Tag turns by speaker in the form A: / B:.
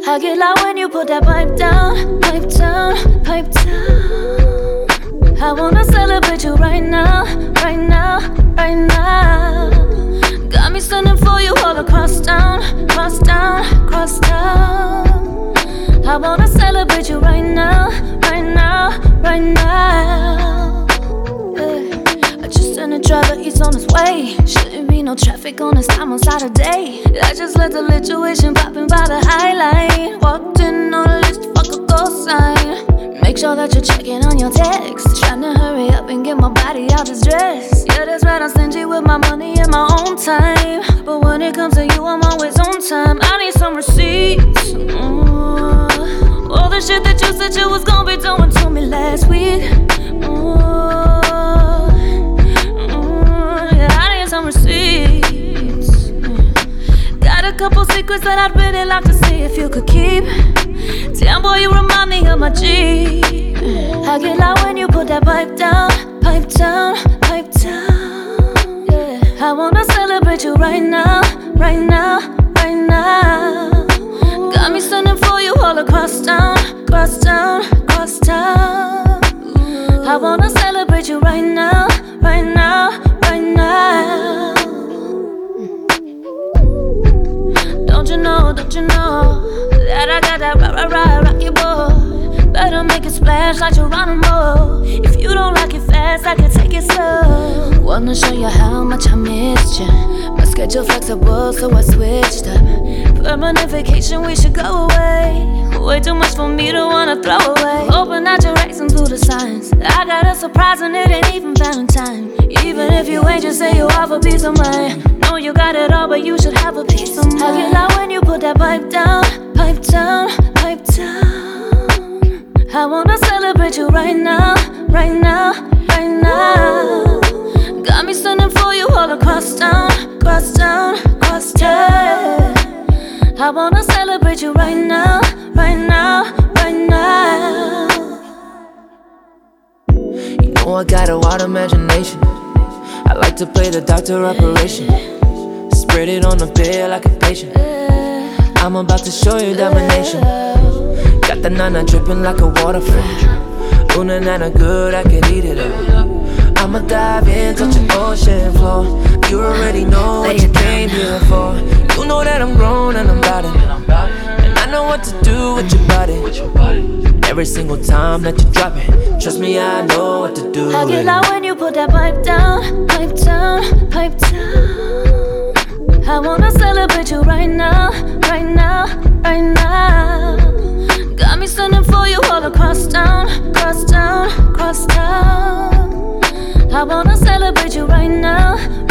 A: I get loud when you put that pipe down, pipe down, pipe down. I wanna celebrate you right now, right now, right now. Got me sending for you all across town, cross town, cross town. I wanna celebrate you right now, right now, right now. I just sent a driver, he's on his way. Shouldn't be no traffic on this time outside of day. I just let the lituation poppin' by the highlight. Walked in on a list, fuck a call sign. Make sure that you're checking on your text. Tryna hurry up and get my body out this dress. Yeah, that's right, I'm stingy with my money and my own time. But when it comes to you, I'm always on time. I need some receipts. All the shit that you said you was gonna be doing to me last week. Yeah, I need some receipts. Got a couple secrets that I'd really like to see if you could keep. Damn boy, you remind me of my G. I get loud when you put that pipe down, pipe down, pipe down. Yeah, I wanna celebrate you right now, right now, right now. Got me sending for you all across town, cross town, cross town. I wanna celebrate you right now, right now, right now. Don't you know that I got that rocky boy? Better make it splash like Geronimo. If you don't like it fast, I can take it slow. Wanna show you how much I missed you. My schedule flexible, so I switched up. Permanent vacation, we should go away. Way too much for me to wanna throw away. Open out your racing through the signs. I got a surprise and it ain't even Valentine. Even if you ain't, just say you have a piece of mind. Know you got it all, but you should have a piece of mind. I get loud when you put that pipe down, pipe down, pipe down. I wanna celebrate you right now, right now, right now. Got me sending for you all across town, cross town, cross town. I wanna celebrate you right now, right now, right now.
B: You know I got a wild imagination. I like to play the doctor operation. Spread it on the bed like a patient. I'm about to show you domination. Got the nana dripping like a waterfall. Ooh, nana good, I can eat it up. I'ma dive in, touch the ocean floor. You already know what you came here for. You know that I'm grown and I'm about it. And I know what to do with your body. Every single time that you drop it, trust me, I know what to do.
A: I get loud when you put that pipe down, pipe down, pipe down. I wanna celebrate you right now, right now, right now. Got me sending for you all across town, cross town, cross town. I wanna celebrate you right now,